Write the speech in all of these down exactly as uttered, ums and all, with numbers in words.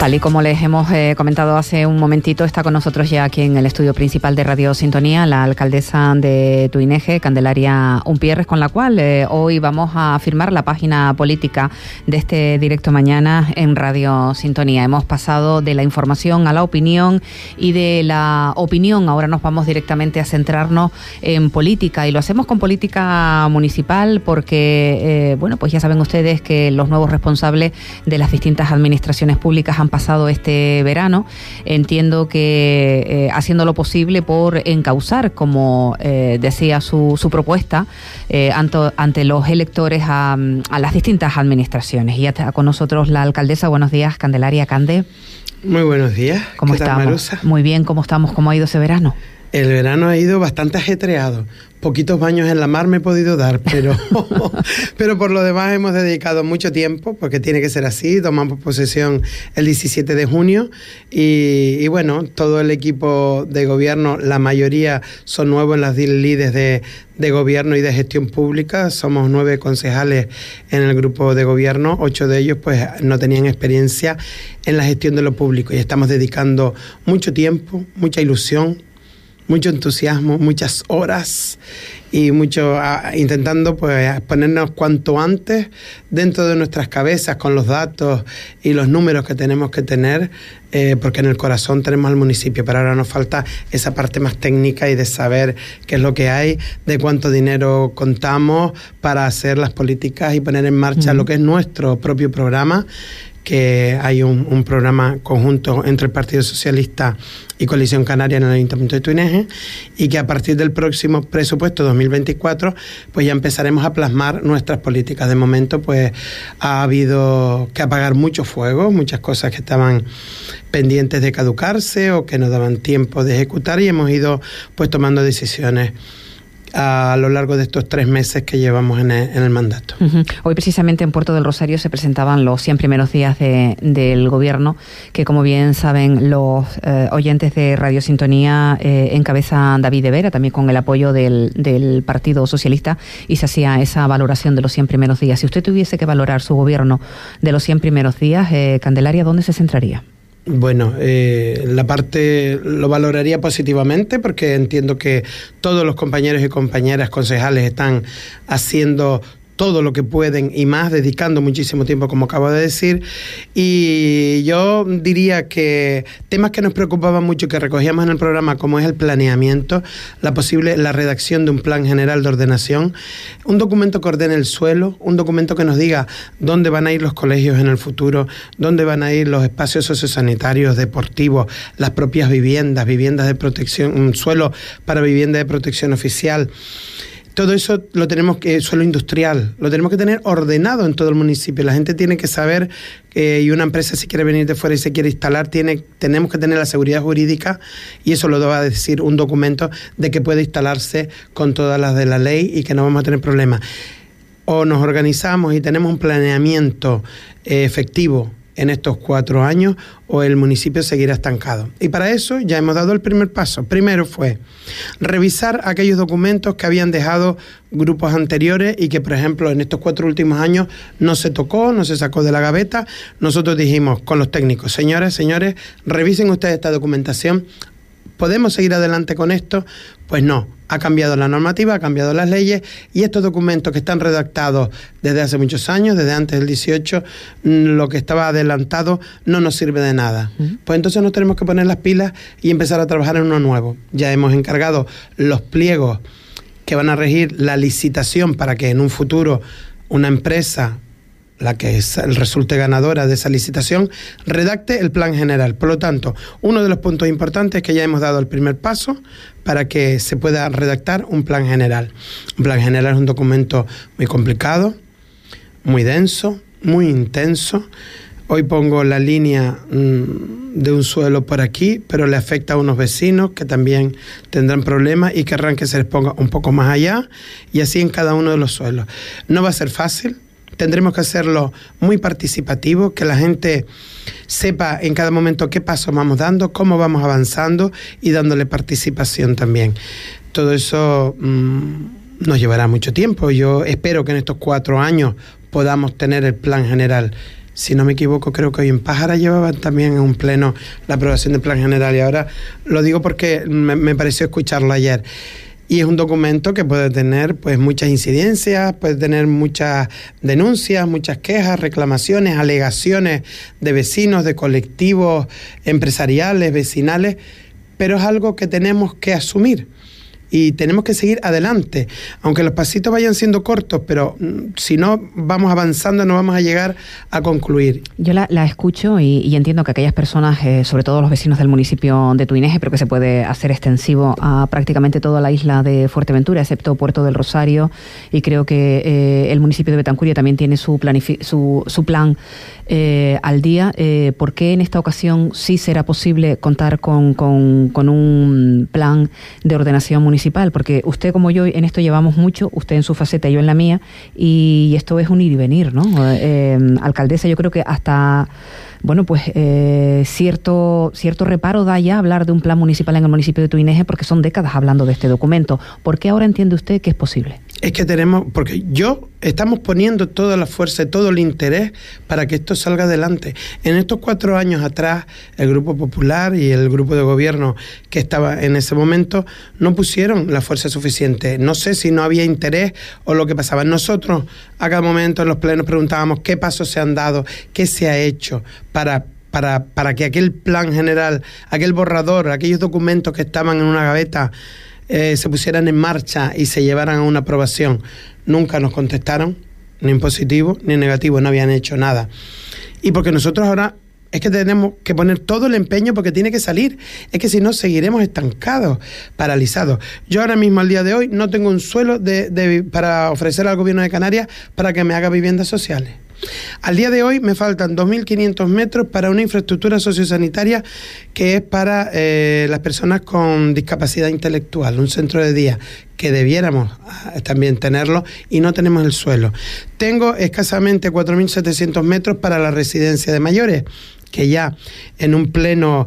Tal y como les hemos eh, comentado hace un momentito, está con nosotros ya aquí en el estudio principal de Radio Sintonía la alcaldesa de Tuineje, Candelaria Umpierres, con la cual eh, hoy vamos a firmar la página política de este directo mañana en Radio Sintonía. Hemos pasado de la información a la opinión y de la opinión ahora nos vamos directamente a centrarnos en política, y lo hacemos con política municipal porque, eh, bueno, pues ya saben ustedes que los nuevos responsables de las distintas administraciones públicas han pasado este verano, entiendo que eh, haciendo lo posible por encauzar, como eh, decía su, su propuesta, eh, ante, ante los electores a, a las distintas administraciones. Y ya está con nosotros la alcaldesa. Buenos días, Candelaria Cande. Muy buenos días. ¿Cómo estamos? Marusa? Muy bien, ¿cómo estamos? ¿Cómo ha ido ese verano? El verano ha ido bastante ajetreado. Poquitos baños en la mar me he podido dar, pero, pero por lo demás hemos dedicado mucho tiempo, porque tiene que ser así. Tomamos posesión el diecisiete de junio y, y bueno, todo el equipo de gobierno, la mayoría son nuevos en las lides de, de gobierno y de gestión pública. Somos nueve concejales en el grupo de gobierno, ocho de ellos pues no tenían experiencia en la gestión de lo público y estamos dedicando mucho tiempo, mucha ilusión, mucho entusiasmo, muchas horas y mucho a, intentando pues ponernos cuanto antes dentro de nuestras cabezas con los datos y los números que tenemos que tener, eh, porque en el corazón tenemos al municipio, pero ahora nos falta esa parte más técnica y de saber qué es lo que hay, de cuánto dinero contamos para hacer las políticas y poner en marcha uh-huh. lo que es nuestro propio programa, que hay un, un programa conjunto entre el Partido Socialista y Coalición Canaria en el Ayuntamiento de Tuineje, y que a partir del próximo presupuesto dos mil veinticuatro pues ya empezaremos a plasmar nuestras políticas. De momento pues ha habido que apagar muchos fuegos, muchas cosas que estaban pendientes de caducarse o que no daban tiempo de ejecutar, y hemos ido pues tomando decisiones a lo largo de estos tres meses que llevamos en el, en el mandato. Uh-huh. Hoy precisamente en Puerto del Rosario se presentaban los cien primeros días de, del gobierno, que como bien saben los eh, oyentes de Radio Sintonía, eh, encabeza David de Vera, también con el apoyo del, del Partido Socialista, y se hacía esa valoración de los cien primeros días. Si usted tuviese que valorar su gobierno de los cien primeros días, eh, Candelaria, ¿dónde se centraría? Bueno, eh, la parte lo valoraría positivamente porque entiendo que todos los compañeros y compañeras concejales están haciendo todo lo que pueden y más, dedicando muchísimo tiempo, como acabo de decir, y yo diría que temas que nos preocupaban mucho, que recogíamos en el programa, como es el planeamiento, la posible, la redacción de un plan general de ordenación, un documento que ordene el suelo, un documento que nos diga dónde van a ir los colegios en el futuro, dónde van a ir los espacios sociosanitarios, deportivos, las propias viviendas, viviendas de protección, un suelo para vivienda de protección oficial. Todo eso lo tenemos que, suelo industrial, lo tenemos que tener ordenado en todo el municipio. La gente tiene que saber que, y una empresa si quiere venir de fuera y se quiere instalar, tiene, tenemos que tener la seguridad jurídica, y eso lo va a decir un documento de que puede instalarse con todas las de la ley y que no vamos a tener problemas. O nos organizamos y tenemos un planeamiento eh, efectivo en estos cuatro años, o el municipio seguirá estancado. Y para eso ya hemos dado el primer paso. Primero fue revisar aquellos documentos que habían dejado grupos anteriores y que, por ejemplo, en estos cuatro últimos años no se tocó, no se sacó de la gaveta. Nosotros dijimos con los técnicos, señores, señores, revisen ustedes esta documentación. ¿Podemos seguir adelante con esto? Pues no, ha cambiado la normativa, ha cambiado las leyes, y estos documentos que están redactados desde hace muchos años, desde antes del dieciocho, lo que estaba adelantado no nos sirve de nada. Uh-huh. Pues entonces nos tenemos que poner las pilas y empezar a trabajar en uno nuevo. Ya hemos encargado los pliegos que van a regir la licitación para que en un futuro una empresa, la que es, resulte ganadora de esa licitación, redacte el plan general. Por lo tanto, uno de los puntos importantes es que ya hemos dado el primer paso para que se pueda redactar un plan general. Un plan general es un documento muy complicado, muy denso, muy intenso. Hoy pongo la línea mmm, de un suelo por aquí, pero le afecta a unos vecinos que también tendrán problemas y querrán que se les ponga un poco más allá, y así en cada uno de los suelos. No va a ser fácil. Tendremos que hacerlo muy participativo, que la gente sepa en cada momento qué pasos vamos dando, cómo vamos avanzando y dándole participación también. Todo eso mmm, nos llevará mucho tiempo. Yo espero que en estos cuatro años podamos tener el plan general si no me equivoco, creo que hoy en Pájara llevaban también en un pleno la aprobación del plan general, y ahora lo digo porque me, me pareció escucharlo ayer. Y es un documento que puede tener pues muchas incidencias, puede tener muchas denuncias, muchas quejas, reclamaciones, alegaciones de vecinos, de colectivos empresariales, vecinales, pero es algo que tenemos que asumir. Y tenemos que seguir adelante, aunque los pasitos vayan siendo cortos, pero si no vamos avanzando no vamos a llegar a concluir. Yo la, la escucho y, y entiendo que aquellas personas, eh, sobre todo los vecinos del municipio de Tuineje, pero que se puede hacer extensivo a prácticamente toda la isla de Fuerteventura, excepto Puerto del Rosario, y creo que eh, el municipio de Betancuria también tiene su, planifi- su, su plan eh, al día. Eh, ¿Por qué en esta ocasión sí será posible contar con, con, con un plan de ordenación municipal? Porque usted como yo en esto llevamos mucho, usted en su faceta y yo en la mía, y esto es un ir y venir, ¿no? Eh, alcaldesa, yo creo que hasta, bueno, pues eh, cierto, cierto reparo da ya hablar de un plan municipal en el municipio de Tuineje, porque son décadas hablando de este documento. ¿Por qué ahora entiende usted que es posible? Es que tenemos, porque yo estamos poniendo toda la fuerza y todo el interés para que esto salga adelante. En estos cuatro años atrás, el Grupo Popular y el grupo de gobierno que estaba en ese momento no pusieron la fuerza suficiente. No sé si no había interés o lo que pasaba. Nosotros a cada momento en los plenos preguntábamos qué pasos se han dado, qué se ha hecho para... Para, para que aquel plan general, aquel borrador, aquellos documentos que estaban en una gaveta eh, se pusieran en marcha y se llevaran a una aprobación. Nunca nos contestaron, ni en positivo ni en negativo, no habían hecho nada. Y porque nosotros ahora es que tenemos que poner todo el empeño porque tiene que salir. Es que si no, seguiremos estancados, paralizados. Yo ahora mismo, al día de hoy, no tengo un suelo de, de, para ofrecer al gobierno de Canarias para que me haga viviendas sociales. Al día de hoy me faltan dos mil quinientos metros para una infraestructura sociosanitaria que es para eh, las personas con discapacidad intelectual, un centro de día que debiéramos también tenerlo y no tenemos el suelo. Tengo escasamente cuatro mil setecientos metros para la residencia de mayores, que ya en un pleno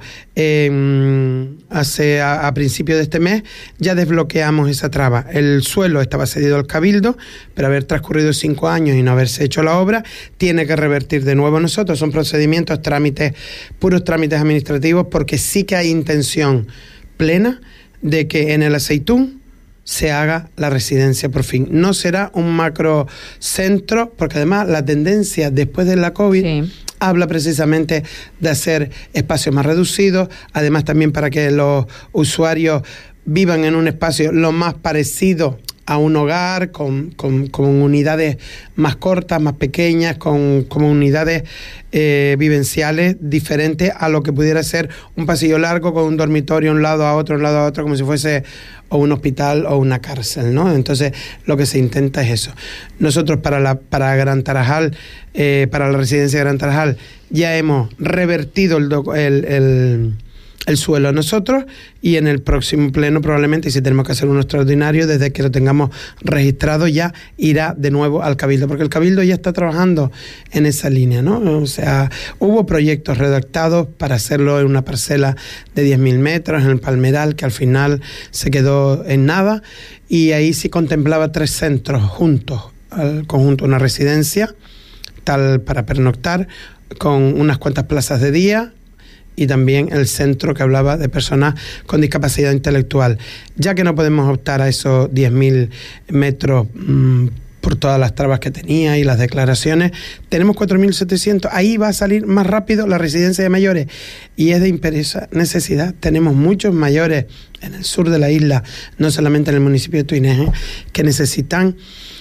eh, hace a, a principios de este mes ya desbloqueamos esa traba. El suelo estaba cedido al Cabildo, pero haber transcurrido cinco años y no haberse hecho la obra, tiene que revertir de nuevo nosotros. Son procedimientos, trámites, puros trámites administrativos, porque sí que hay intención plena de que en el Aceitún se haga la residencia por fin. No será un macrocentro, porque además la tendencia después de la COVID sí. habla precisamente de hacer espacios más reducidos, además también para que los usuarios vivan en un espacio lo más parecido a un hogar, con, con, con unidades más cortas, más pequeñas, con, con unidades eh, vivenciales diferentes a lo que pudiera ser un pasillo largo con un dormitorio un lado a otro, un lado a otro, como si fuese o un hospital o una cárcel, ¿no? Entonces, lo que se intenta es eso. Nosotros para la para Gran Tarajal, eh, para la residencia de Gran Tarajal, ya hemos revertido el, doc, el, el el suelo nosotros, y en el próximo pleno probablemente, y si tenemos que hacer uno extraordinario, desde que lo tengamos registrado ya irá de nuevo al Cabildo, porque el Cabildo ya está trabajando en esa línea, ¿no? O sea, hubo proyectos redactados para hacerlo en una parcela de diez mil metros, en el Palmeral, que al final se quedó en nada, y ahí sí contemplaba tres centros juntos, al conjunto, una residencia tal para pernoctar, con unas cuantas plazas de día, y también el centro que hablaba de personas con discapacidad intelectual. Ya que no podemos optar a esos diez mil metros mmm, por todas las trabas que tenía y las declaraciones, tenemos cuatro mil setecientos, ahí va a salir más rápido la residencia de mayores, y es de imperiosa necesidad. Tenemos muchos mayores en el sur de la isla, no solamente en el municipio de Tuineje, que necesitan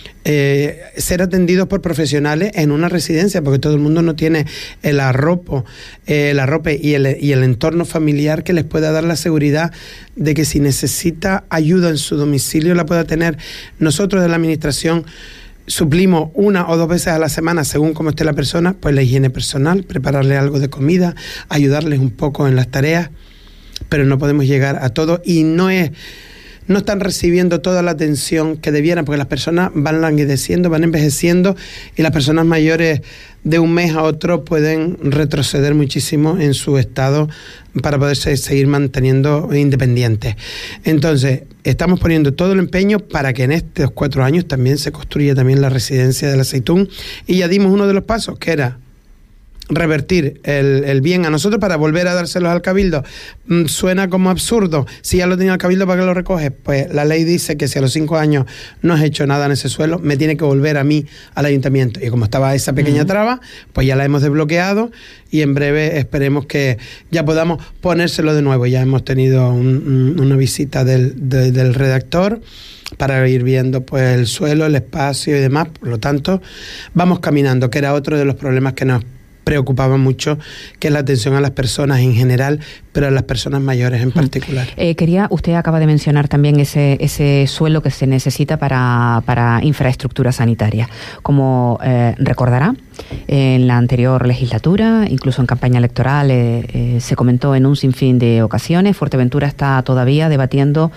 Eh, ser atendidos por profesionales en una residencia, porque todo el mundo no tiene el arropo, eh, el arrope y el, y el entorno familiar que les pueda dar la seguridad de que si necesita ayuda en su domicilio la pueda tener. Nosotros de la administración suplimos una o dos veces a la semana, según cómo esté la persona, pues la higiene personal, prepararle algo de comida, ayudarles un poco en las tareas, pero no podemos llegar a todo, y no es no están recibiendo toda la atención que debieran, porque las personas van languideciendo, van envejeciendo, y las personas mayores de un mes a otro pueden retroceder muchísimo en su estado para poderse seguir manteniendo independientes. Entonces, estamos poniendo todo el empeño para que en estos cuatro años también se construya también la residencia del Aceitún, y ya dimos uno de los pasos, que era revertir el, el bien a nosotros para volver a dárselos al Cabildo. Mm, suena como absurdo. Si ya lo tenía el Cabildo, ¿para qué lo recoge? Pues la ley dice que si a los cinco años no has hecho nada en ese suelo, me tiene que volver a mí, al ayuntamiento. Y como estaba esa pequeña uh-huh. traba, pues ya la hemos desbloqueado y en breve esperemos que ya podamos ponérselo de nuevo. Ya hemos tenido un, un, una visita del, de, del redactor para ir viendo pues el suelo, el espacio y demás. Por lo tanto, vamos caminando, que era otro de los problemas que nos preocupaba mucho, que es la atención a las personas en general, pero a las personas mayores en particular. Eh, quería, usted acaba de mencionar también ese, ese suelo que se necesita para, para infraestructura sanitaria. Como eh, recordará, en la anterior legislatura, incluso en campaña electoral, eh, eh, se comentó en un sinfín de ocasiones. Fuerteventura está todavía debatiendo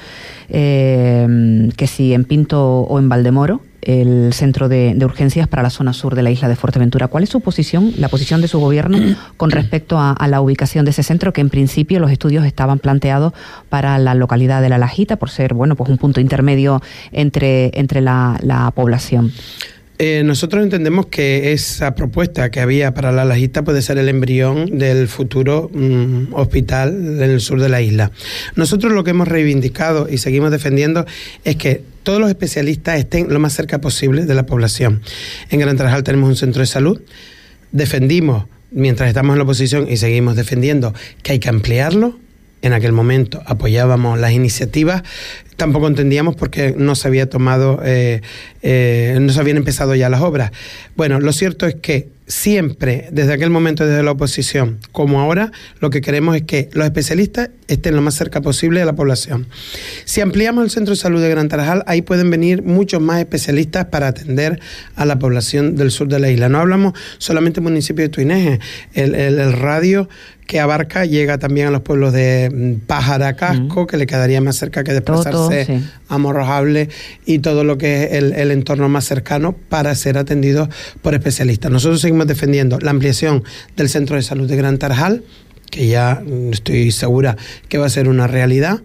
eh, que si en Pinto o en Valdemoro, el centro de, de urgencias para la zona sur de la isla de Fuerteventura. ¿Cuál es su posición, la posición de su gobierno con respecto a, a la ubicación de ese centro, que en principio los estudios estaban planteados para la localidad de La Lajita, por ser, bueno, pues un punto intermedio entre, entre la, la población? Eh, nosotros entendemos que esa propuesta que había para La Lajita puede ser el embrión del futuro um, hospital en el sur de la isla. Nosotros lo que hemos reivindicado y seguimos defendiendo es que todos los especialistas estén lo más cerca posible de la población. En Gran Tarajal tenemos un centro de salud. Defendimos, mientras estamos en la oposición, y seguimos defendiendo, que hay que ampliarlo. En aquel momento apoyábamos las iniciativas, tampoco entendíamos por qué no se había tomado, eh, eh, no se habían empezado ya las obras. Bueno, lo cierto es que siempre, desde aquel momento, desde la oposición, como ahora, lo que queremos es que los especialistas estén lo más cerca posible de la población. Si ampliamos el centro de salud de Gran Tarajal, ahí pueden venir muchos más especialistas para atender a la población del sur de la isla. No hablamos solamente del municipio de Tuineje, el, el, el radio que abarca llega también a los pueblos de Pájara, Casco, mm. que le quedaría más cerca que desplazarse todo, todo, sí. a Morrojable y todo lo que es el, el entorno más cercano para ser atendidos por especialistas. Nosotros seguimos defendiendo la ampliación del centro de salud de Gran Tarajal, que ya estoy segura que va a ser una realidad,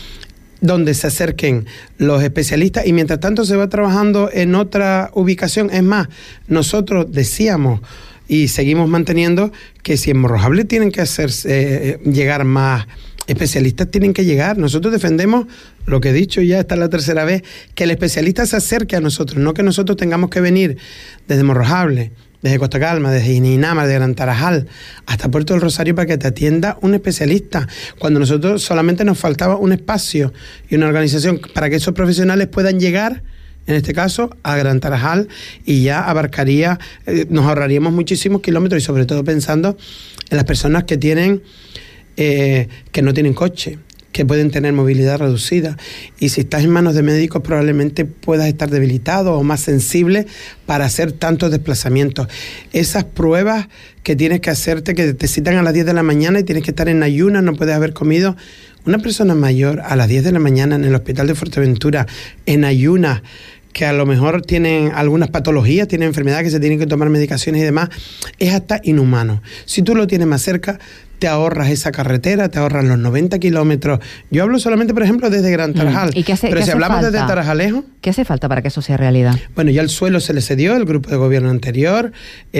donde se acerquen los especialistas y mientras tanto se va trabajando en otra ubicación. Es más, nosotros decíamos y seguimos manteniendo que si en Morrojable tienen que hacer eh, llegar más especialistas, tienen que llegar. Nosotros defendemos lo que he dicho ya, esta es la tercera vez, que el especialista se acerque a nosotros, no que nosotros tengamos que venir desde Morrojable, desde Costa Calma, desde Ininama, de Gran Tarajal, hasta Puerto del Rosario para que te atienda un especialista, cuando nosotros solamente nos faltaba un espacio y una organización para que esos profesionales puedan llegar, en este caso, a Gran Tarajal, y ya abarcaría, eh, nos ahorraríamos muchísimos kilómetros y sobre todo pensando en las personas que tienen, eh, que no tienen coche, que pueden tener movilidad reducida, y si estás en manos de médicos probablemente puedas estar debilitado o más sensible para hacer tantos desplazamientos. Esas pruebas que tienes que hacerte, que te citan a las diez de la mañana y tienes que estar en ayunas, no puedes haber comido. Una persona mayor a las diez de la mañana en el hospital de Fuerteventura, en ayunas, que a lo mejor tienen algunas patologías, tienen enfermedades que se tienen que tomar medicaciones y demás, es hasta inhumano. Si tú lo tienes más cerca, te ahorras esa carretera, te ahorras los noventa kilómetros. Yo hablo solamente, por ejemplo, desde Gran Tarajal. ¿Y qué hace, pero qué si hace hablamos falta? Desde Tarajalejo... ¿Qué hace falta para que eso sea realidad? Bueno, ya el suelo se le cedió al grupo de gobierno anterior,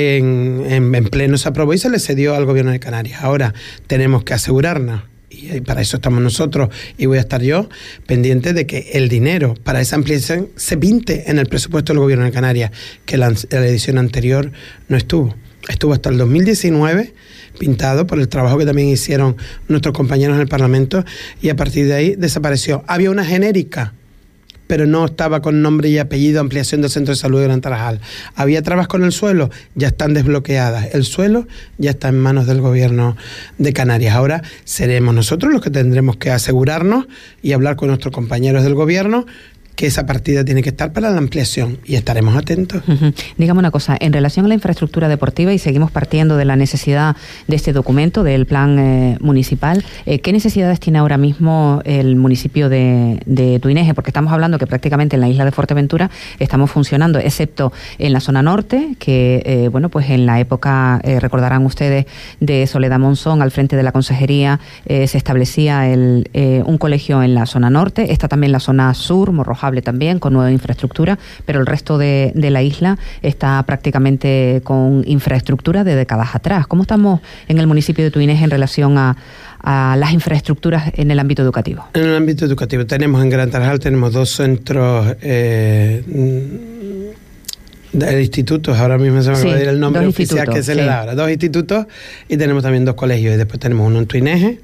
en, en, en pleno se aprobó y se le cedió al gobierno de Canarias. Ahora tenemos que asegurarnos, y para eso estamos nosotros y voy a estar yo pendiente de que el dinero para esa ampliación se pinte en el presupuesto del gobierno de Canarias, que la, la edición anterior no estuvo. Estuvo hasta el dos mil diecinueve pintado por el trabajo que también hicieron nuestros compañeros en el Parlamento y a partir de ahí desapareció. Había una genérica, pero no estaba con nombre y apellido ampliación del Centro de Salud de Gran Tarajal. Había trabas con el suelo, ya están desbloqueadas. El suelo ya está en manos del gobierno de Canarias. Ahora seremos nosotros los que tendremos que asegurarnos y hablar con nuestros compañeros del gobierno que esa partida tiene que estar para la ampliación y estaremos atentos. Uh-huh. Dígame una cosa, en relación a la infraestructura deportiva, y seguimos partiendo de la necesidad de este documento, del plan eh, municipal, eh, ¿qué necesidades tiene ahora mismo el municipio de, de Tuineje? Porque estamos hablando que prácticamente en la isla de Fuerteventura estamos funcionando, excepto en la zona norte, que eh, bueno, pues en la época, eh, recordarán ustedes, de Soledad Monzón, al frente de la consejería, eh, se establecía el, eh, un colegio en la zona norte, está también la zona sur, Morrojable, trabajable también, con nueva infraestructura, pero el resto de, de la isla está prácticamente con infraestructura de décadas atrás. ¿Cómo estamos en el municipio de Tuínege en relación a, a las infraestructuras en el ámbito educativo? En el ámbito educativo tenemos en Gran Tarajal tenemos dos centros eh, de institutos, ahora mismo se me acaba de ir el nombre oficial que se sí. le da ahora, dos institutos, y tenemos también dos colegios, y después tenemos uno en Tuínege,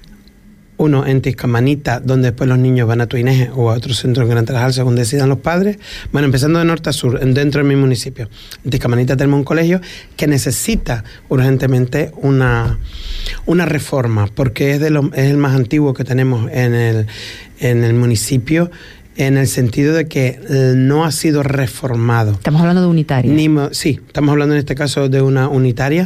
uno en Tiscamanita, donde después los niños van a Tuínege o a otro centro en Gran Tarajal, según decidan los padres. Bueno, empezando de norte a sur, dentro de mi municipio. En Tiscamanita tenemos un colegio que necesita urgentemente una, una reforma, porque es, de lo, es el más antiguo que tenemos en el, en el municipio, en el sentido de que no ha sido reformado. Estamos hablando de unitaria. Ni, sí, estamos hablando en este caso de una unitaria,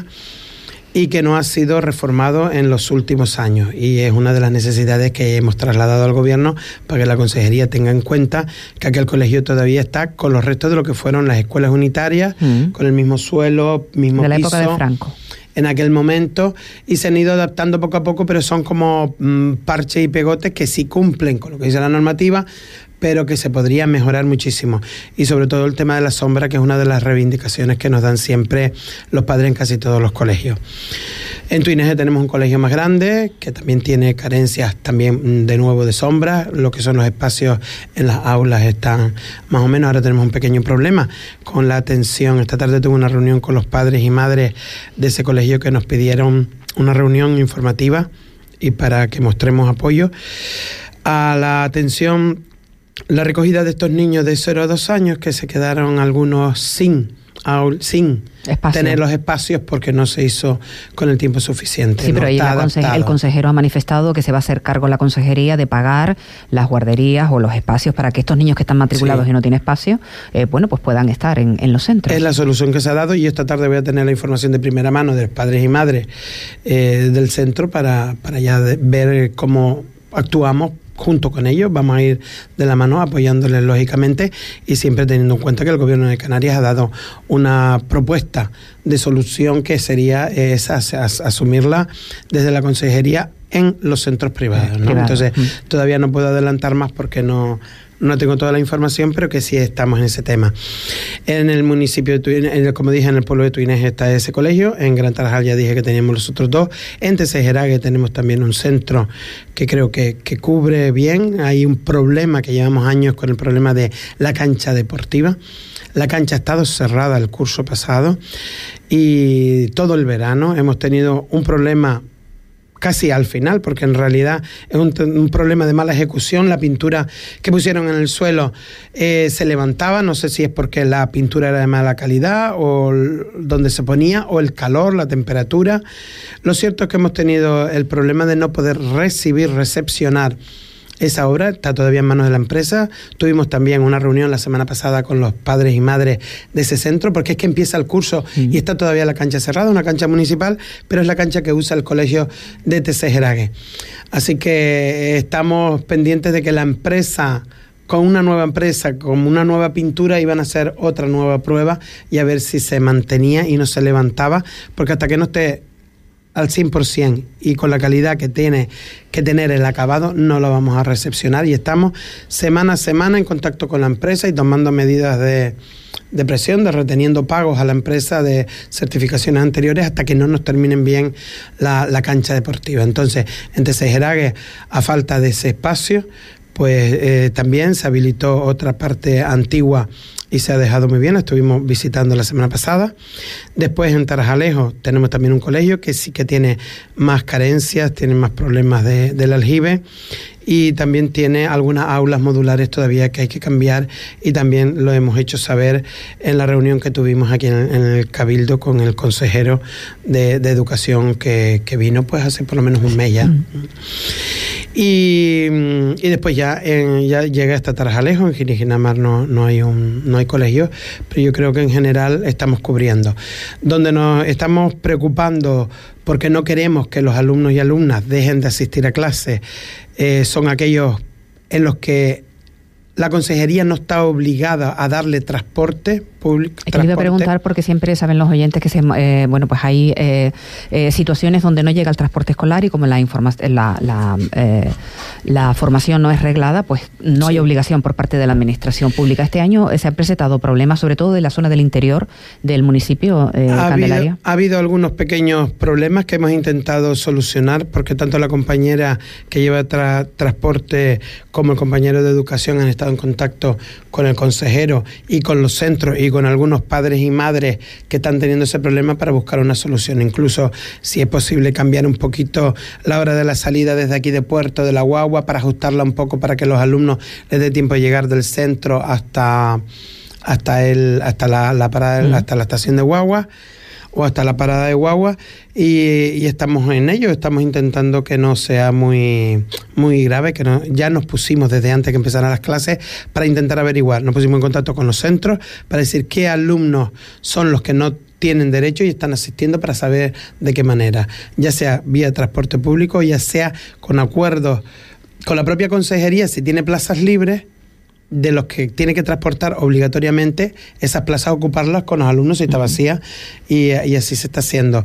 y que no ha sido reformado en los últimos años, y es una de las necesidades que hemos trasladado al gobierno para que la consejería tenga en cuenta que aquel colegio todavía está con los restos de lo que fueron las escuelas unitarias, mm. con el mismo suelo, mismo de la piso, época de Franco en aquel momento, y se han ido adaptando poco a poco, pero son como mmm, parches y pegotes que sí cumplen con lo que dice la normativa, pero que se podría mejorar muchísimo. Y sobre todo el tema de la sombra, que es una de las reivindicaciones que nos dan siempre los padres en casi todos los colegios. En Tuínege tenemos un colegio más grande, que también tiene carencias también de nuevo de sombra. Lo que son los espacios en las aulas están más o menos. Ahora tenemos un pequeño problema con la atención. Esta tarde tuve una reunión con los padres y madres de ese colegio que nos pidieron una reunión informativa y para que mostremos apoyo a la atención, la recogida de estos niños de cero a dos años que se quedaron algunos sin, sin Espacio. tener los espacios porque no se hizo con el tiempo suficiente. Sí, no pero ahí la conse- el consejero ha manifestado que se va a hacer cargo la consejería de pagar las guarderías o los espacios para que estos niños que están matriculados sí. y no tienen espacio, eh, bueno, pues puedan estar en, en los centros. Es la solución que se ha dado, y esta tarde voy a tener la información de primera mano de los padres y madres eh, del centro para, para ya de, ver cómo actuamos junto con ellos. Vamos a ir de la mano apoyándoles lógicamente, y siempre teniendo en cuenta que el gobierno de Canarias ha dado una propuesta de solución que sería esa, asumirla desde la consejería en los centros privados, ¿no? Entonces mm. todavía no puedo adelantar más porque no No tengo toda la información, pero que sí estamos en ese tema. En el municipio de Tuínege, como dije, en el pueblo de Tuínege está ese colegio. En Gran Tarajal ya dije que teníamos los otros dos. En Tesejerague tenemos también un centro que creo que, que cubre bien. Hay un problema que llevamos años con el problema de la cancha deportiva. La cancha ha estado cerrada el curso pasado y todo el verano hemos tenido un problema casi al final, porque en realidad es un, un problema de mala ejecución. La pintura que pusieron en el suelo eh, se levantaba, no sé si es porque la pintura era de mala calidad o donde se ponía, o el calor, la temperatura. Lo cierto es que hemos tenido el problema de no poder recibir, recepcionar esa obra. Está todavía en manos de la empresa. Tuvimos también una reunión la semana pasada con los padres y madres de ese centro, porque es que empieza el curso mm. y está todavía la cancha cerrada, una cancha municipal, pero es la cancha que usa el colegio de Tesejerague. Así que estamos pendientes de que la empresa, con una nueva empresa, con una nueva pintura, iban a hacer otra nueva prueba y a ver si se mantenía y no se levantaba, porque hasta que no esté al cien por ciento y con la calidad que tiene que tener el acabado, no lo vamos a recepcionar, y estamos semana a semana en contacto con la empresa y tomando medidas de, de presión, de reteniendo pagos a la empresa de certificaciones anteriores hasta que no nos terminen bien la, la cancha deportiva. Entonces, en Tesejerague, a falta de ese espacio, pues eh, también se habilitó otra parte antigua y se ha dejado muy bien. Estuvimos visitando la semana pasada. Después en Tarajalejo tenemos también un colegio que sí que tiene más carencias, tiene más problemas de, del aljibe, y también tiene algunas aulas modulares todavía que hay que cambiar, y también lo hemos hecho saber en la reunión que tuvimos aquí en el, en el Cabildo con el consejero de, de Educación que, que vino pues hace por lo menos un mes ya. Mm. Y, y después ya, en, ya llega hasta Tarajalejo. En Girijinamar no, no hay un no hay colegio, pero yo creo que en general estamos cubriendo. Donde nos estamos preocupando porque no queremos que los alumnos y alumnas dejen de asistir a clases, eh, son aquellos en los que la consejería no está obligada a darle transporte público. He querido preguntar porque siempre saben los oyentes que se, eh, bueno, pues hay eh, eh, situaciones donde no llega el transporte escolar y como la, informa la, la, eh, la formación no es reglada, pues no sí. hay obligación por parte de la administración pública. Este año eh, se han presentado problemas, sobre todo de la zona del interior del municipio eh, ha Candelaria. Habido, ha habido algunos pequeños problemas que hemos intentado solucionar porque tanto la compañera que lleva tra transporte como el compañero de educación han estado en contacto con el consejero y con los centros y con algunos padres y madres que están teniendo ese problema para buscar una solución. Incluso si es posible cambiar un poquito la hora de la salida desde aquí de Puerto de la guagua para ajustarla un poco para que los alumnos les dé tiempo de llegar del centro hasta hasta el hasta la, la parada, mm. hasta la estación de guagua o hasta la parada de guagua y, y estamos en ello, estamos intentando que no sea muy muy grave, que no, ya nos pusimos desde antes que empezaran las clases para intentar averiguar, nos pusimos en contacto con los centros para decir qué alumnos son los que no tienen derecho y están asistiendo para saber de qué manera, ya sea vía transporte público, ya sea con acuerdos con la propia consejería, si tiene plazas libres, de los que tiene que transportar obligatoriamente esas plazas, ocuparlas con los alumnos si está vacía y, y así se está haciendo.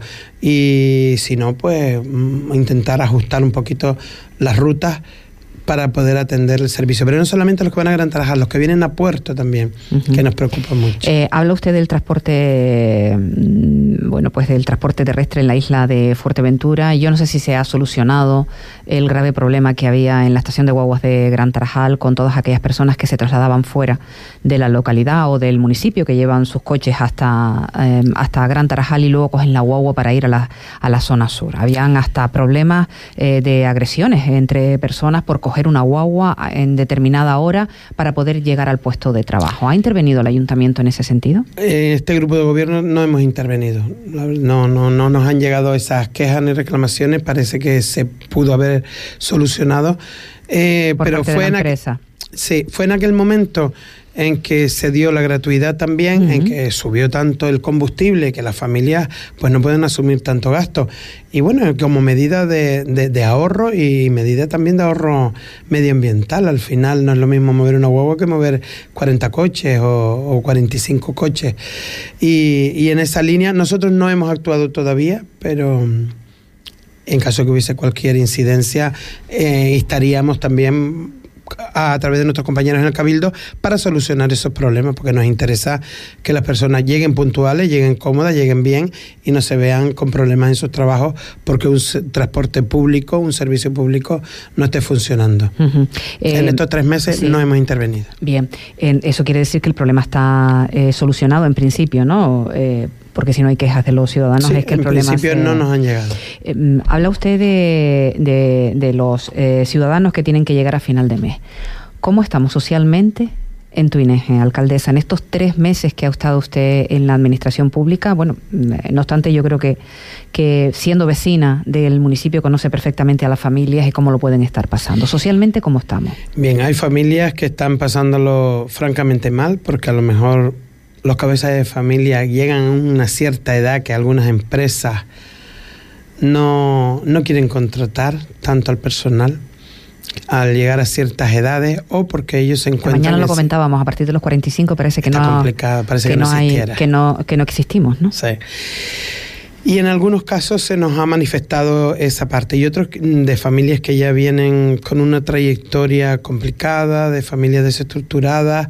Y si no, pues intentar ajustar un poquito las rutas para poder atender el servicio. Pero no solamente los que van a Gran Tarajal, los que vienen a Puerto también, uh-huh. que nos preocupa mucho. Eh, habla usted del transporte, bueno, pues del transporte terrestre en la isla de Fuerteventura. Yo no sé si se ha solucionado el grave problema que había en la estación de guaguas de Gran Tarajal con todas aquellas personas que se trasladaban fuera de la localidad o del municipio, que llevan sus coches hasta, eh, hasta Gran Tarajal y luego cogen la guagua para ir a la, a la zona sur. Habían hasta problemas eh, de agresiones entre personas por coger una guagua en determinada hora para poder llegar al puesto de trabajo. ¿Ha intervenido el ayuntamiento en ese sentido? En este grupo de gobierno no hemos intervenido. No, no, no nos han llegado esas quejas ni reclamaciones. Parece que se pudo haber solucionado. Eh, por pero parte fue de la en empresa. Sí, fue en aquel momento en que se dio la gratuidad también, uh-huh. en que subió tanto el combustible que las familias pues no pueden asumir tanto gasto. Y bueno, como medida de, de, de ahorro y medida también de ahorro medioambiental. Al final no es lo mismo mover una guagua que mover cuarenta coches o, o cuarenta y cinco coches. Y, y en esa línea nosotros no hemos actuado todavía, pero en caso que hubiese cualquier incidencia, eh, estaríamos también a, a través de nuestros compañeros en el Cabildo para solucionar esos problemas, porque nos interesa que las personas lleguen puntuales, lleguen cómodas, lleguen bien y no se vean con problemas en sus trabajos porque un transporte público, un servicio público no esté funcionando. Uh-huh. eh, en estos tres meses sí. no hemos intervenido. Bien, eh, eso quiere decir que el problema está eh, solucionado en principio, ¿no? Eh, porque si no hay quejas de los ciudadanos, sí, es que el problema... en principio se... no nos han llegado. Eh, habla usted de, de, de los eh, ciudadanos que tienen que llegar a final de mes. ¿Cómo estamos socialmente en Tuineje, alcaldesa, en estos tres meses que ha estado usted en la administración pública? Bueno, no obstante, yo creo que, que siendo vecina del municipio conoce perfectamente a las familias y cómo lo pueden estar pasando. Socialmente, ¿cómo estamos? Bien, hay familias que están pasándolo francamente mal, porque a lo mejor los cabezas de familia llegan a una cierta edad que algunas empresas no, no quieren contratar tanto al personal al llegar a ciertas edades o porque ellos se encuentran... Mañana lo comentábamos, a partir de los cuarenta y cinco parece que está no... complicado, parece que, que no, no existiera. Hay, que, no, que no existimos, ¿no? Sí. Y en algunos casos se nos ha manifestado esa parte y otros de familias que ya vienen con una trayectoria complicada, de familias desestructuradas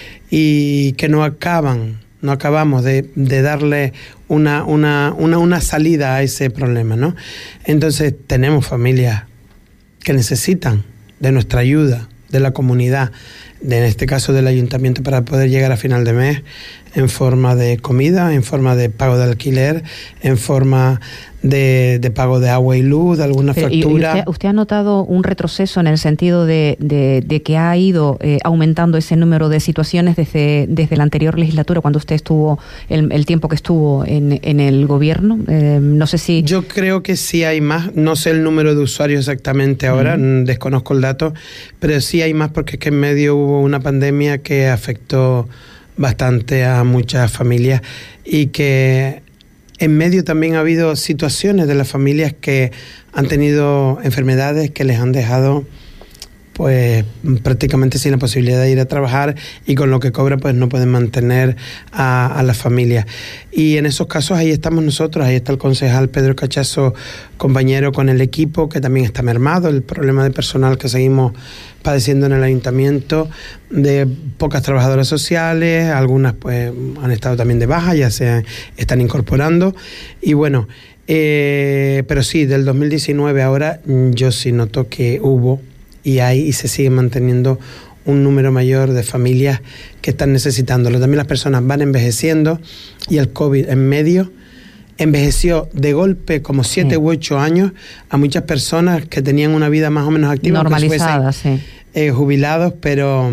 y que no acaban, no acabamos de, de darle una, una, una, una salida a ese problema, ¿no? Entonces tenemos familias que necesitan de nuestra ayuda, de la comunidad, de, en este caso del ayuntamiento, para poder llegar a final de mes en forma de comida, en forma de pago de alquiler, en forma de, de pago de agua y luz, de alguna Pero, factura. ¿y usted, usted ha notado un retroceso en el sentido de, de, de que ha ido eh, aumentando ese número de situaciones desde, desde la anterior legislatura, cuando usted estuvo, el, el tiempo que estuvo en, en el gobierno? Eh, no sé si... Yo creo que sí hay más, no sé el número de usuarios exactamente ahora, uh-huh. desconozco el dato, pero sí hay más porque es que en medio hubo una pandemia que afectó bastante a muchas familias y que en medio también ha habido situaciones de las familias que han tenido enfermedades que les han dejado pues prácticamente sin la posibilidad de ir a trabajar, y con lo que cobra pues no pueden mantener a, a la familia. Y en esos casos ahí estamos nosotros, ahí está el concejal Pedro Cachazo, compañero, con el equipo, que también está mermado, el problema de personal que seguimos padeciendo en el ayuntamiento, de pocas trabajadoras sociales, algunas pues han estado también de baja, ya se están incorporando, y bueno, eh, pero sí, del dos mil diecinueve ahora yo sí noto que hubo y hay y se sigue manteniendo un número mayor de familias que están necesitándolo. También las personas van envejeciendo, y el COVID en medio envejeció de golpe como siete sí. u ocho años a muchas personas que tenían una vida más o menos activa, normalizada, sí. eh, jubilados, pero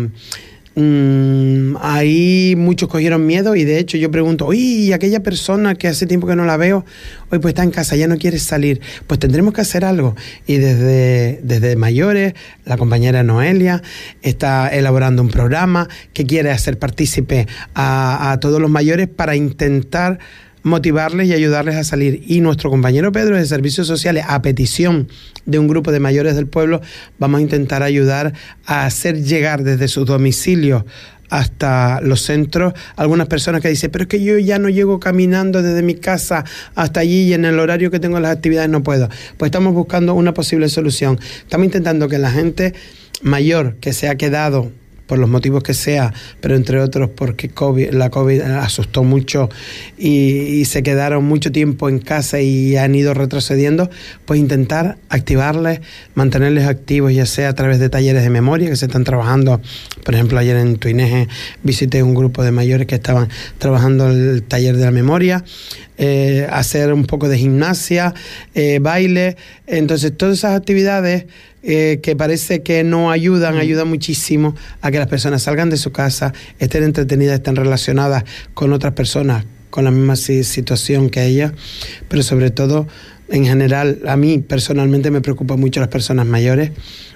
mmm, ahí muchos cogieron miedo, y de hecho yo pregunto, oye, aquella persona que hace tiempo que no la veo, hoy pues está en casa, ya no quiere salir, pues tendremos que hacer algo. Y desde, desde mayores, la compañera Noelia está elaborando un programa que quiere hacer partícipe a, a todos los mayores para intentar motivarles y ayudarles a salir. Y nuestro compañero Pedro de Servicios Sociales, a petición de un grupo de mayores del pueblo, vamos a intentar ayudar a hacer llegar desde sus domicilios hasta los centros algunas personas que dicen, pero es que yo ya no llego caminando desde mi casa hasta allí, y en el horario que tengo las actividades no puedo. Pues estamos buscando una posible solución. Estamos intentando que la gente mayor que se ha quedado, por los motivos que sea, pero entre otros porque COVID, la COVID asustó mucho y, y se quedaron mucho tiempo en casa y han ido retrocediendo, pues intentar activarles, mantenerles activos, ya sea a través de talleres de memoria que se están trabajando. Por ejemplo, ayer en Tuineje visité un grupo de mayores que estaban trabajando el taller de la memoria, eh, hacer un poco de gimnasia, eh, baile. Entonces, todas esas actividades Eh, que parece que no ayudan, mm. ayudan muchísimo a que las personas salgan de su casa, estén entretenidas, estén relacionadas con otras personas con la misma situación que ellas, pero sobre todo, en general, a mí personalmente me preocupa mucho las personas mayores,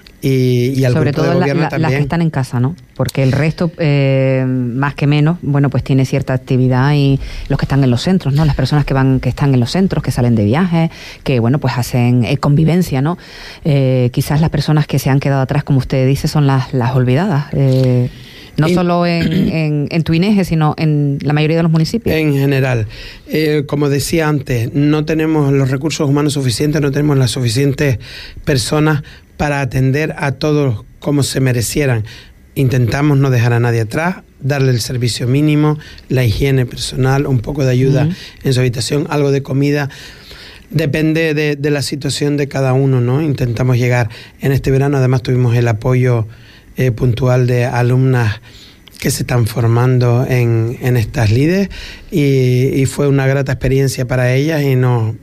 y, y al sobre grupo todo de gobierno la, la, también. Las que están en casa, ¿no? Porque el resto, eh, más que menos, bueno, pues tiene cierta actividad, y los que están en los centros, ¿no? Las personas que van, que están en los centros, que salen de viaje, que, bueno, pues hacen eh, convivencia, ¿no? Eh, quizás las personas que se han quedado atrás, como usted dice, son las, las olvidadas. Eh, no en, solo en, en, en Tuineje, sino en la mayoría de los municipios. En general. Eh, como decía antes, no tenemos los recursos humanos suficientes, no tenemos las suficientes personas para atender a todos como se merecieran. Intentamos no dejar a nadie atrás, darle el servicio mínimo, la higiene personal, un poco de ayuda uh-huh. en su habitación, algo de comida. Depende de, de la situación de cada uno, ¿no? Intentamos llegar. En este verano además tuvimos el apoyo eh, puntual de alumnas que se están formando en, en estas lides, y, y fue una grata experiencia para ellas, y no...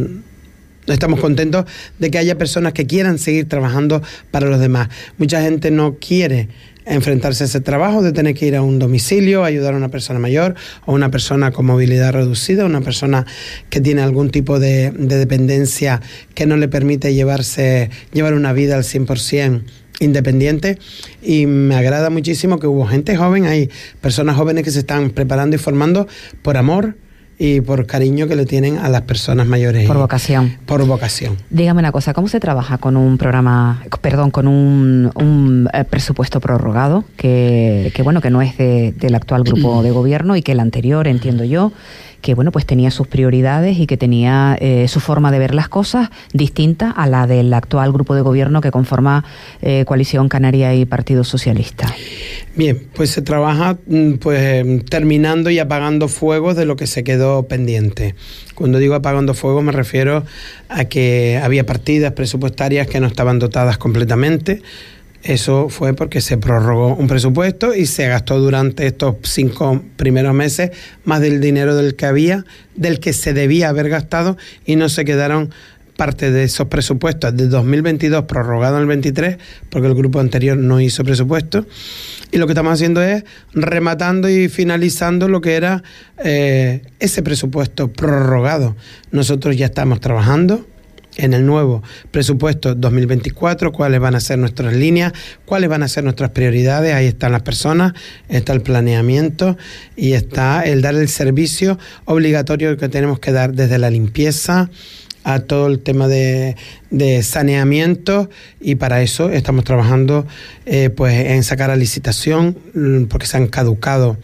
Estamos contentos de que haya personas que quieran seguir trabajando para los demás. Mucha gente no quiere enfrentarse a ese trabajo de tener que ir a un domicilio, ayudar a una persona mayor, o una persona con movilidad reducida, una persona que tiene algún tipo de, de dependencia que no le permite llevarse, llevar una vida al cien por ciento independiente. Y me agrada muchísimo que hubo gente joven, hay personas jóvenes que se están preparando y formando por amor y por cariño que le tienen a las personas mayores. Por vocación. Por vocación. Dígame una cosa, ¿cómo se trabaja con un programa, perdón, con un, un eh, presupuesto prorrogado, que, que bueno, que no es de, del actual grupo de gobierno, y que el anterior, entiendo yo, que bueno, pues tenía sus prioridades y que tenía eh, su forma de ver las cosas distinta a la del actual grupo de gobierno que conforma eh, Coalición Canaria y Partido Socialista? Bien, pues se trabaja pues terminando y apagando fuegos de lo que se quedó pendiente. Cuando digo apagando fuegos me refiero a que había partidas presupuestarias que no estaban dotadas completamente. Eso fue porque se prorrogó un presupuesto y se gastó durante estos cinco primeros meses más del dinero del que había, del que se debía haber gastado, y no se quedaron parte de esos presupuestos de dos mil veintidós prorrogado en el veintitrés, porque el grupo anterior no hizo presupuesto. Y lo que estamos haciendo es rematando y finalizando lo que era eh, ese presupuesto prorrogado. Nosotros ya estamos trabajando en el nuevo presupuesto dos mil veinticuatro, cuáles van a ser nuestras líneas, cuáles van a ser nuestras prioridades. Ahí están las personas, está el planeamiento y está el dar el servicio obligatorio que tenemos que dar, desde la limpieza a todo el tema de, de saneamiento, y para eso estamos trabajando eh, pues en sacar a licitación, porque se han caducado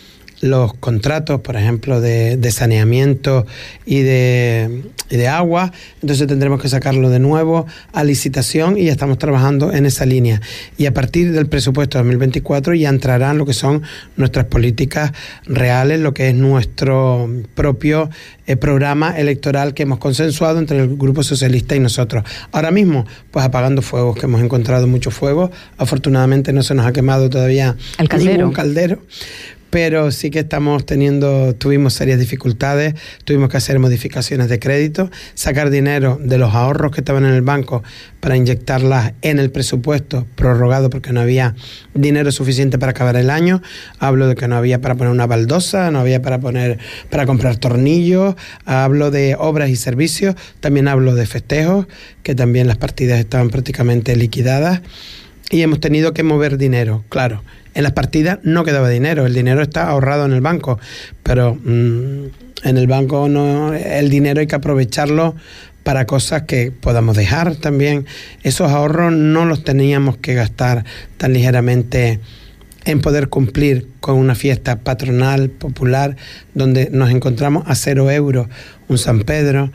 los contratos, por ejemplo, de, de saneamiento y de, y de agua. Entonces tendremos que sacarlo de nuevo a licitación, y ya estamos trabajando en esa línea. Y a partir del presupuesto dos mil veinticuatro ya entrarán lo que son nuestras políticas reales, lo que es nuestro propio eh, programa electoral que hemos consensuado entre el Grupo Socialista y nosotros. Ahora mismo, pues apagando fuegos, que hemos encontrado muchos fuegos. Afortunadamente no se nos ha quemado todavía el caldero. ningún caldero. Pero sí que estamos teniendo, tuvimos serias dificultades, tuvimos que hacer modificaciones de crédito, sacar dinero de los ahorros que estaban en el banco para inyectarlas en el presupuesto prorrogado porque no había dinero suficiente para acabar el año. Hablo de que no había para poner una baldosa, no había para poner, para comprar tornillos, hablo de obras y servicios, también hablo de festejos, que también las partidas estaban prácticamente liquidadas, y hemos tenido que mover dinero, claro. En las partidas no quedaba dinero, el dinero está ahorrado en el banco, pero mmm, en el banco no, el dinero hay que aprovecharlo para cosas que podamos dejar también. Esos ahorros no los teníamos que gastar tan ligeramente en poder cumplir con una fiesta patronal, popular, donde nos encontramos a cero euros, un San Pedro,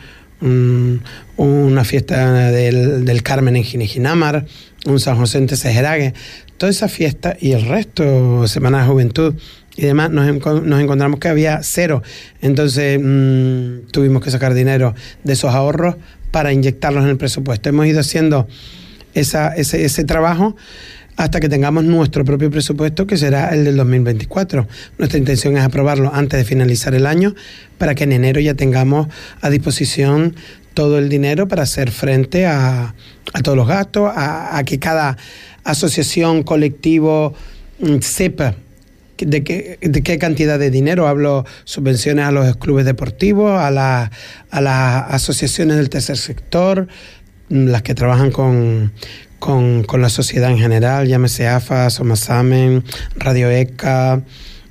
un, una fiesta del, del Carmen en Ginejinámar, un San José en Tesejerague. Toda esa fiesta y el resto, Semana de Juventud y demás, nos, nos encontramos que había cero. Entonces mmm, tuvimos que sacar dinero de esos ahorros para inyectarlos en el presupuesto. Hemos ido haciendo esa, ese, ese trabajo hasta que tengamos nuestro propio presupuesto, que será el del dos mil veinticuatro. Nuestra intención es aprobarlo antes de finalizar el año, para que en enero ya tengamos a disposición todo el dinero para hacer frente a, a todos los gastos, a, a que cada asociación, colectivo sepa de qué, de qué cantidad de dinero. Hablo subvenciones a los clubes deportivos, a, la, a las asociaciones del tercer sector, las que trabajan con, con, con la sociedad en general, llámese A F A, Somasamen, Radio ECA,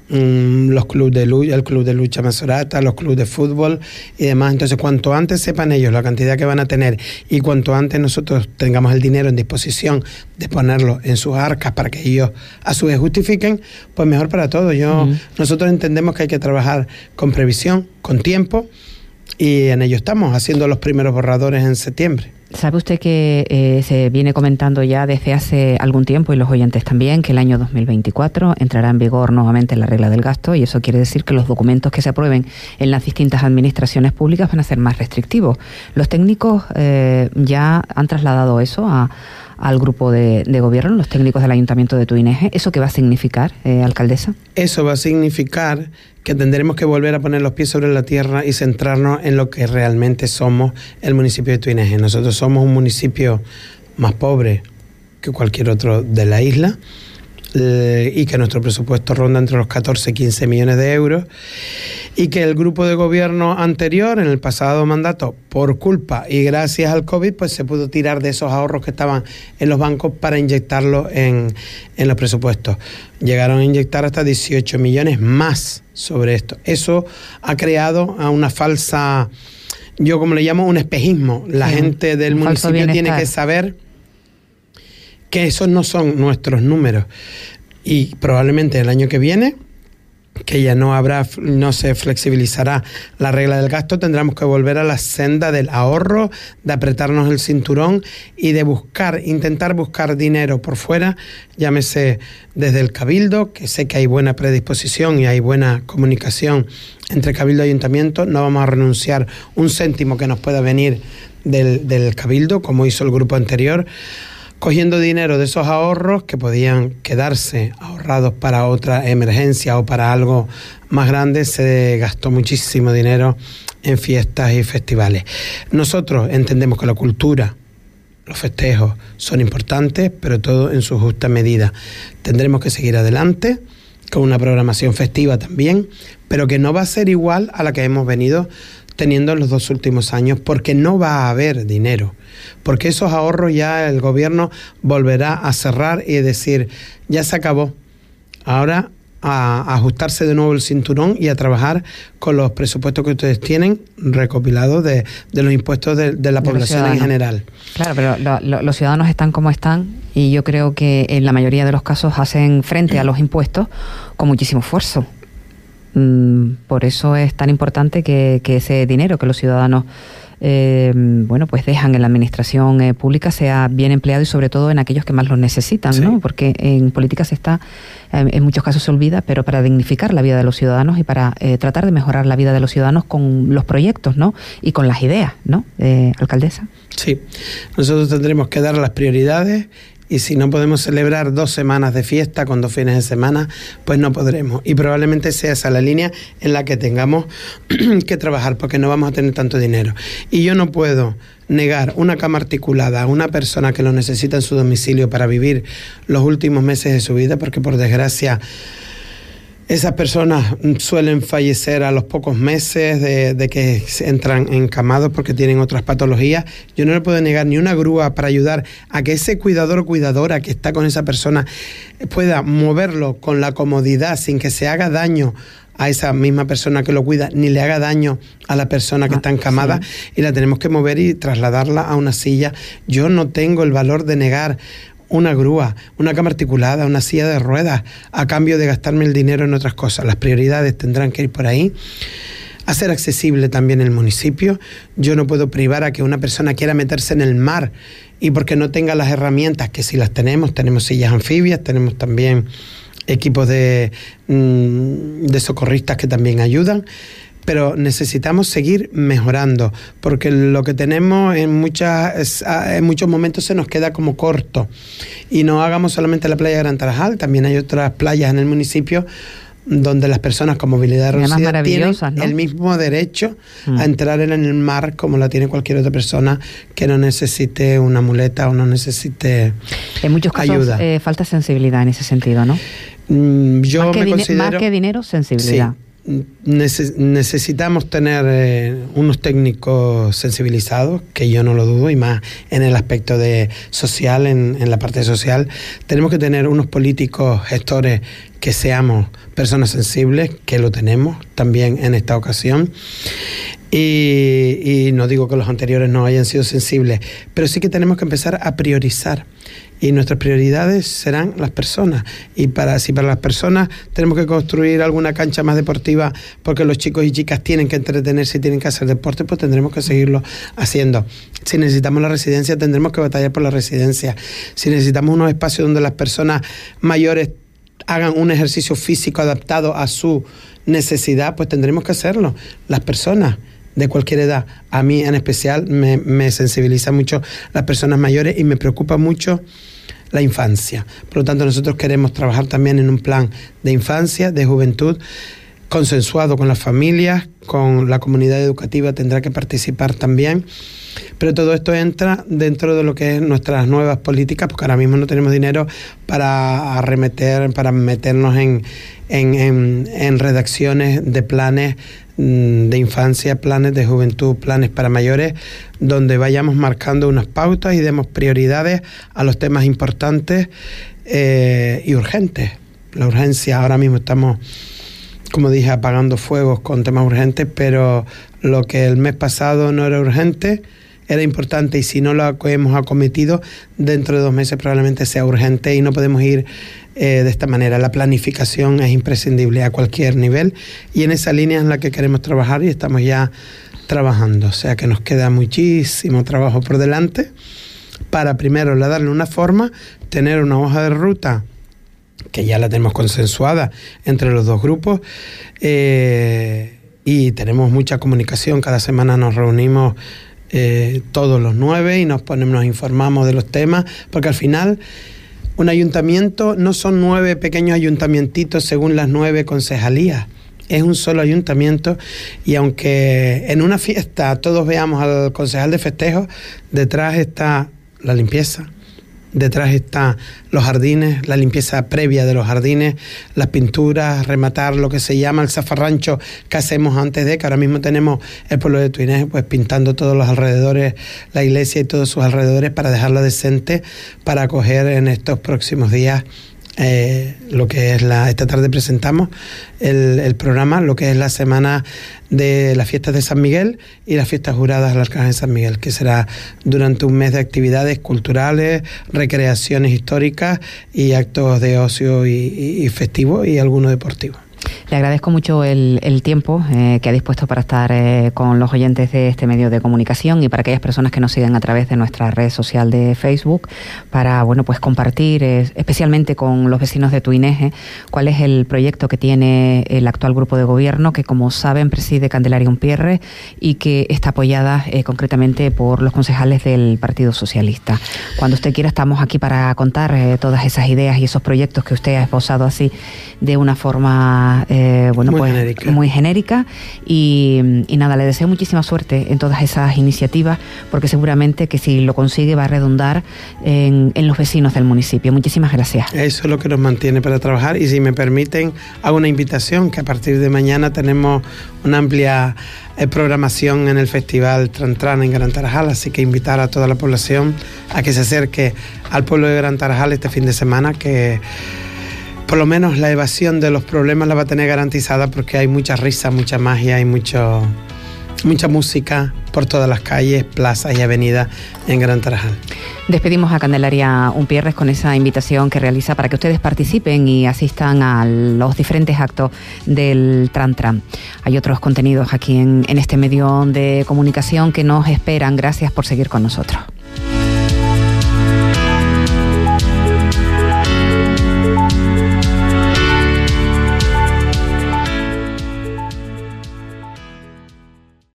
los clubes de lucha, el club de lucha Masorata, los clubes de fútbol y demás. Entonces, cuanto antes sepan ellos la cantidad que van a tener y cuanto antes nosotros tengamos el dinero en disposición de ponerlo en sus arcas para que ellos a su vez justifiquen, pues mejor para todos. Yo, uh-huh. Nosotros entendemos que hay que trabajar con previsión, con tiempo, y en ello estamos haciendo los primeros borradores en septiembre. ¿Sabe usted que eh, se viene comentando ya desde hace algún tiempo, y los oyentes también, que el año dos mil veinticuatro entrará en vigor nuevamente la regla del gasto, y eso quiere decir que los documentos que se aprueben en las distintas administraciones públicas van a ser más restrictivos? Los técnicos eh, ya han trasladado eso a, al grupo de, de gobierno, los técnicos del Ayuntamiento de Tuineje. ¿Eso qué va a significar, eh, alcaldesa? Eso va a significar que tendremos que volver a poner los pies sobre la tierra y centrarnos en lo que realmente somos el municipio de Tuineje. Nosotros somos un municipio más pobre que cualquier otro de la isla, eh, y que nuestro presupuesto ronda entre los catorce y quince millones de euros, y que el grupo de gobierno anterior, en el pasado mandato, por culpa y gracias al COVID, pues se pudo tirar de esos ahorros que estaban en los bancos para inyectarlos en, en los presupuestos. Llegaron a inyectar hasta dieciocho millones más sobre esto. Eso ha creado a una falsa, yo como le llamo, un espejismo. La sí, gente del municipio tiene que saber que esos no son nuestros números, y probablemente el año que viene, que ya no habrá, no se flexibilizará la regla del gasto, tendremos que volver a la senda del ahorro, de apretarnos el cinturón y de buscar, intentar buscar dinero por fuera, llámese desde el Cabildo, que sé que hay buena predisposición y hay buena comunicación entre Cabildo y Ayuntamiento. No vamos a renunciar un céntimo que nos pueda venir del, del Cabildo, como hizo el grupo anterior, cogiendo dinero de esos ahorros que podían quedarse ahorrados para otra emergencia o para algo más grande. Se gastó muchísimo dinero en fiestas y festivales. Nosotros entendemos que la cultura, los festejos son importantes, pero todo en su justa medida. Tendremos que seguir adelante con una programación festiva también, pero que no va a ser igual a la que hemos venido teniendo en los dos últimos años, porque no va a haber dinero, porque esos ahorros ya el gobierno volverá a cerrar y decir, ya se acabó, ahora a ajustarse de nuevo el cinturón y a trabajar con los presupuestos que ustedes tienen recopilados de, de los impuestos de, de la de población en general. Claro, pero lo, lo, los ciudadanos están como están y yo creo que en la mayoría de los casos hacen frente a los impuestos con muchísimo esfuerzo. Mm, por eso es tan importante que, que ese dinero que los ciudadanos Eh, bueno, pues dejan en la administración eh, pública sea bien empleado y sobre todo en aquellos que más lo necesitan, sí. ¿no? Porque en política se está, eh, en muchos casos se olvida, pero para dignificar la vida de los ciudadanos y para eh, tratar de mejorar la vida de los ciudadanos con los proyectos, ¿no? Y con las ideas, ¿no? Eh, alcaldesa. Sí, nosotros tendremos que dar las prioridades. Y si no podemos celebrar dos semanas de fiesta con dos fines de semana, pues no podremos. Y probablemente sea esa la línea en la que tengamos que trabajar, porque no vamos a tener tanto dinero. Y yo no puedo negar una cama articulada a una persona que lo necesita en su domicilio para vivir los últimos meses de su vida, porque por desgracia esas personas suelen fallecer a los pocos meses de, de que entran encamados porque tienen otras patologías. Yo no le puedo negar ni una grúa para ayudar a que ese cuidador o cuidadora que está con esa persona pueda moverlo con la comodidad sin que se haga daño a esa misma persona que lo cuida, ni le haga daño a la persona que ah, está encamada, sí. Y la tenemos que mover y trasladarla a una silla. Yo no tengo el valor de negar una grúa, una cama articulada, una silla de ruedas, a cambio de gastarme el dinero en otras cosas. Las prioridades tendrán que ir por ahí. Hacer accesible también el municipio. Yo no puedo privar a que una persona quiera meterse en el mar y porque no tenga las herramientas, que sí las tenemos, tenemos sillas anfibias, tenemos también equipos de, de socorristas que también ayudan. Pero necesitamos seguir mejorando, porque lo que tenemos en muchas en muchos momentos se nos queda como corto. Y no hagamos solamente la playa de Gran Tarajal, también hay otras playas en el municipio donde las personas con movilidad reducida tienen, ¿no?, el mismo derecho mm. a entrar en el mar como la tiene cualquier otra persona que no necesite una muleta o no necesite en muchos casos, ayuda. Eh, falta sensibilidad en ese sentido, ¿no? Mm, yo más, que me considero, más que dinero, sensibilidad. Sí. Neces- necesitamos tener eh, unos técnicos sensibilizados, que yo no lo dudo, y más en el aspecto de social, en, en la parte social. Tenemos que tener unos políticos gestores que seamos personas sensibles, que lo tenemos también en esta ocasión. Y, y no digo que los anteriores no hayan sido sensibles, pero sí que tenemos que empezar a priorizar. Y nuestras prioridades serán las personas. Y para si para las personas tenemos que construir alguna cancha más deportiva porque los chicos y chicas tienen que entretenerse y tienen que hacer deporte, pues tendremos que seguirlo haciendo. Si necesitamos la residencia, tendremos que batallar por la residencia. Si necesitamos unos espacios donde las personas mayores hagan un ejercicio físico adaptado a su necesidad, pues tendremos que hacerlo. Las personas de cualquier edad, a mí en especial me, me sensibiliza mucho las personas mayores y me preocupa mucho la infancia. Por lo tanto, nosotros queremos trabajar también en un plan de infancia, de juventud, consensuado con las familias, con la comunidad educativa tendrá que participar también. Pero todo esto entra dentro de lo que es nuestras nuevas políticas, porque ahora mismo no tenemos dinero para arremeter, para meternos en, en, en, en redacciones de planes de infancia, planes de juventud, planes para mayores, donde vayamos marcando unas pautas y demos prioridades a los temas importantes eh, y urgentes. La urgencia, ahora mismo estamos, como dije, apagando fuegos con temas urgentes, pero lo que el mes pasado no era urgente, era importante, y si no lo hemos acometido, dentro de dos meses probablemente sea urgente, y no podemos ir eh, de esta manera. La planificación es imprescindible a cualquier nivel, y en esa línea es en la que queremos trabajar y estamos ya trabajando. O sea que nos queda muchísimo trabajo por delante para primero darle una forma, tener una hoja de ruta que ya la tenemos consensuada entre los dos grupos, eh, y tenemos mucha comunicación. Cada semana nos reunimos eh, todos los nueve y nos ponemos, nos informamos de los temas, porque al final un ayuntamiento no son nueve pequeños ayuntamientitos según las nueve concejalías. Es un solo ayuntamiento, y aunque en una fiesta todos veamos al concejal de festejos, detrás está la limpieza, detrás están los jardines, la limpieza previa de los jardines, las pinturas, rematar lo que se llama el zafarrancho que hacemos antes de, que ahora mismo tenemos el pueblo de Tuineje pues pintando todos los alrededores, la iglesia y todos sus alrededores, para dejarla decente, para acoger en estos próximos días Eh, lo que es la esta tarde presentamos el, el programa, lo que es la semana de las fiestas de San Miguel y las fiestas juradas al Arcángel San Miguel, que será durante un mes de actividades culturales, recreaciones históricas y actos de ocio y, y, y festivos y alguno deportivo. Le agradezco mucho el, el tiempo eh, que ha dispuesto para estar eh, con los oyentes de este medio de comunicación y para aquellas personas que nos siguen a través de nuestra red social de Facebook, para bueno pues compartir eh, especialmente con los vecinos de Tuineje cuál es el proyecto que tiene el actual grupo de gobierno, que como saben preside Candelaria Umpierre y que está apoyada eh, concretamente por los concejales del Partido Socialista. Cuando usted quiera estamos aquí para contar eh, todas esas ideas y esos proyectos que usted ha esbozado así de una forma eh, bueno, muy, pues, genérica. muy genérica y, y nada, le deseo muchísima suerte en todas esas iniciativas, porque seguramente que si lo consigue va a redundar en, en los vecinos del municipio. Muchísimas gracias. Eso es lo que nos mantiene para trabajar, y si me permiten hago una invitación, que a partir de mañana tenemos una amplia eh, programación en el Festival Tran Tran en Gran Tarajal, así que invitar a toda la población a que se acerque al pueblo de Gran Tarajal este fin de semana, que por lo menos la evasión de los problemas la va a tener garantizada, porque hay mucha risa, mucha magia y mucho, mucha música por todas las calles, plazas y avenidas en Gran Tarajal. Despedimos a Candelaria Umpierre con esa invitación que realiza para que ustedes participen y asistan a los diferentes actos del Tran Tran. Hay otros contenidos aquí en, en este medio de comunicación que nos esperan. Gracias por seguir con nosotros.